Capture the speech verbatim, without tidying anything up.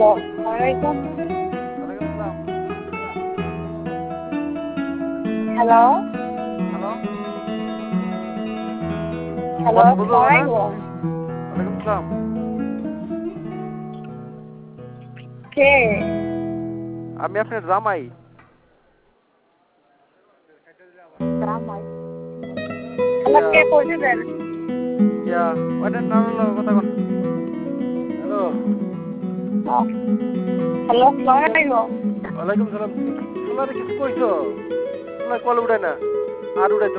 ওয়ালাইকুম hello hello hello বুঝো না ওয়ালাইকুম ওয়ালাইকুম আসসালাম কে আমি আপনার জামাই জামাই হ্যালো কে কইতে দেন ইয়া ওটা নারল কথা কোন হ্যালো হ্যালো ওয়ালাইকুম ওয়ালাইকুম সালাম তোলারে কিছু কইছো তোলা কল উড়ায় না আর উড়াইতো